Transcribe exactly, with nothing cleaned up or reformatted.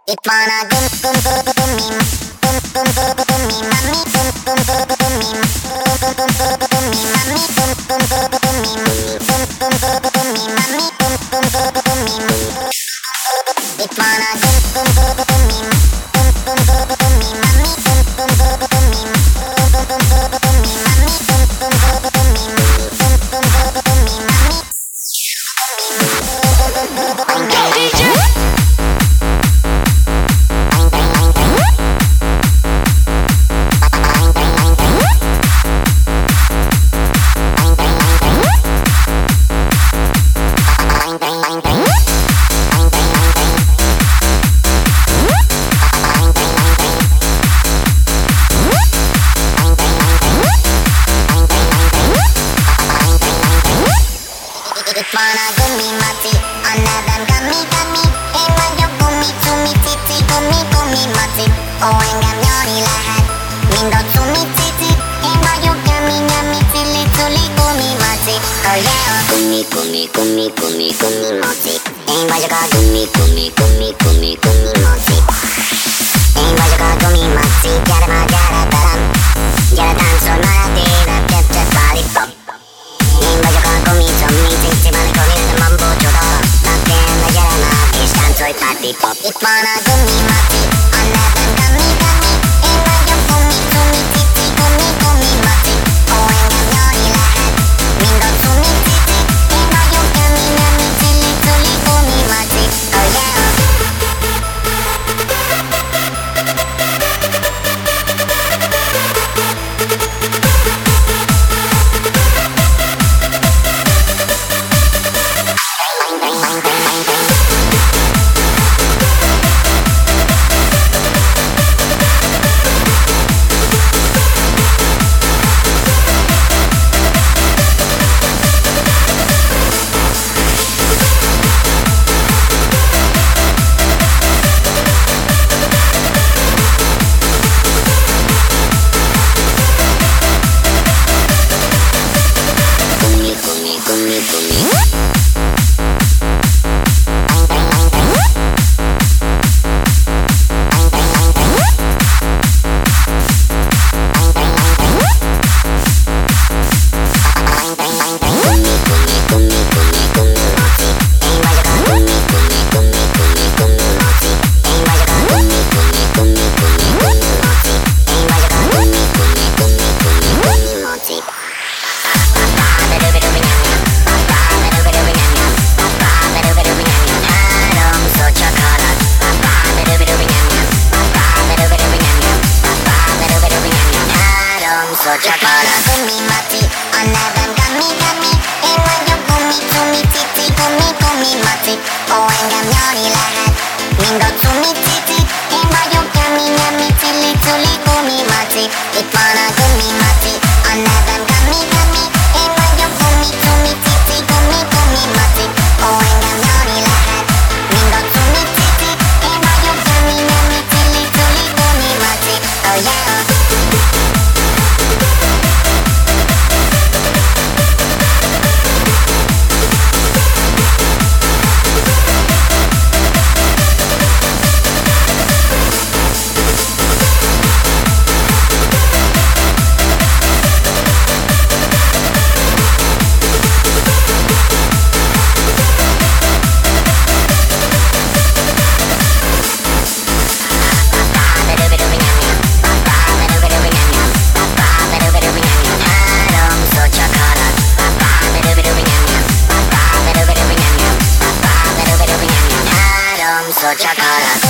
Itt van a gum gum gum gumim, gum gum gum gumim, mami gum gum gum gumim, gum gum gum gumim, mami gum gum gum gumim, gum gum gum gumim, mami gum gum gum gumim. Itt van a gum gum gum gumim, gum gum gum gumim, mami gum gum gum gumim, gum gum gum gumim, mami gum gum gum gumim, gum gum gum gumim, mami. Go D J. Itt van a gumimaci, a nevem Gami Gami. Én vagyok gumi cumi cici, gumi gumi maci. Ó, engem nyari lehet, mind a cumi cici. Én vagyok Gami Gami, cili culi gumi maci. Oh yeah, gumi gumi gumi gumi gumi maci. Én vagyok a gumi gumi gumi gumi gumi maci. Én vagyok a gumimaci, gyere már gyere velem. Gyere táncolj már a téved, kezdett lollipop. Én vagyok a gumi cumi cici, amikor minden bambó csoda. Na tényleg gyere már és táncolj party pop. Itt van a gumimaci, a nevem Gami Gami. Én vagyok gumi cumi cici, gumi gumi maci. Ó, engem nyari lehet, mind a cumi cici. Én vagyok Gami Gami, cili culi gumi maci. Oh yeah. Csak van a gumimaci, a nevem Gami Gami. Én vagyok gumi cumi cici, gumi gumi maci. Ó, engem nyari lehet, mind a cumi cici. Én vagyok Gami Gami, cili culi gumi maci. Itt van a gumimaci, a nevem Gami Gami. Én vagyok gumi cumi cici, gumi gumi maci. Ó, engem nyari lehet, mind a cumi cici. Én vagyok Gami Gami, cili culi gumi maci. Oh yeah. So chocolate.